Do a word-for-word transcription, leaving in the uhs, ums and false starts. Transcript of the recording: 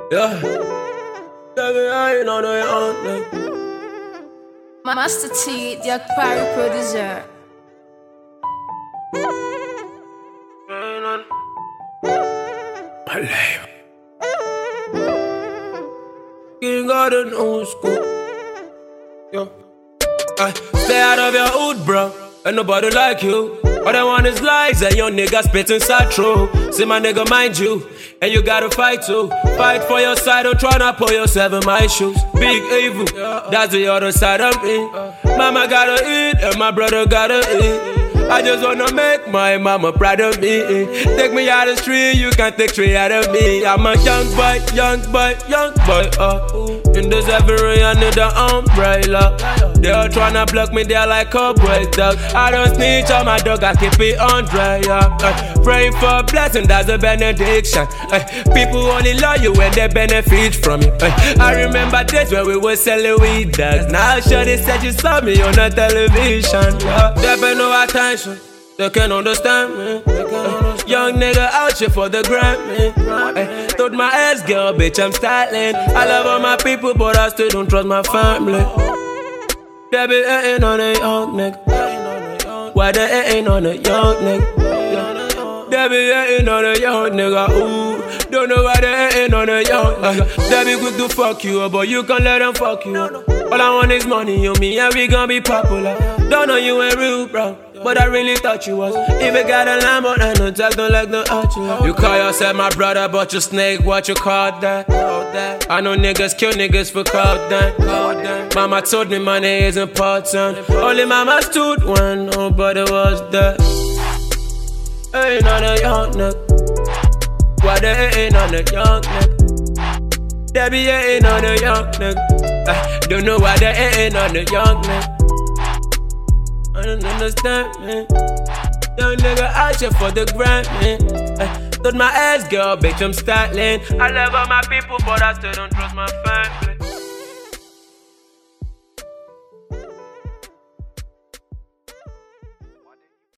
Yeah. Baby, I ain't on the young. Master T, the Akpari producer. King of the new school. Yo. I stay out of your hood, bro. Ain't nobody like you. All they want is lies and your nigga spit inside true. See my nigga mind you, and you gotta fight too. Fight for your side, don't try to put yourself in my shoes. Big evil, that's the other side of me. Mama gotta eat and my brother gotta eat. I just wanna make my mama proud of me. Take me out of the street, you can't take three out of me. I'm a young boy, young boy, young boy. Uh. In this every I need an umbrella. They all tryna block me, they're like cowboys, dog. I don't snitch on my dog, I keep it on dry, yeah. uh, Praying for a blessing, that's a benediction. uh, People only love you when they benefit from you. uh, I remember days when we were selling weed, dogs. Now sure they said you saw me on the television, yeah. They pay no attention, they can't understand me. uh, Young nigga out here for the gram, uh, Told my ass girl, bitch, I'm styling. I love all my people, but I still don't trust my family. They be hating on a young nigga. Why they hating on a young nigga? They be hating on a young nigga. Ooh, don't know why they hating on a young nigga. They be quick to fuck you, but you can't let them fuck you. All I want is money on me, and we gon' be popular. Don't know you ain't real, bro, but I really thought you was. If you got a lamb, but I don't talk, don't like no archer. You call yourself my brother, but you snake, what you call that? I know niggas kill niggas for content. Mama told me money is important. Only mama stood when nobody was there. Ain't on a young nigga. Why they ain't on a young nigga? They be ain't on a young nigga. I don't know why they ain't on a young nigga. I don't understand, man. Young nigga out here for the grind, man. I told my ass girl, bitch, I'm styling. I love all my people, but I still don't trust my family.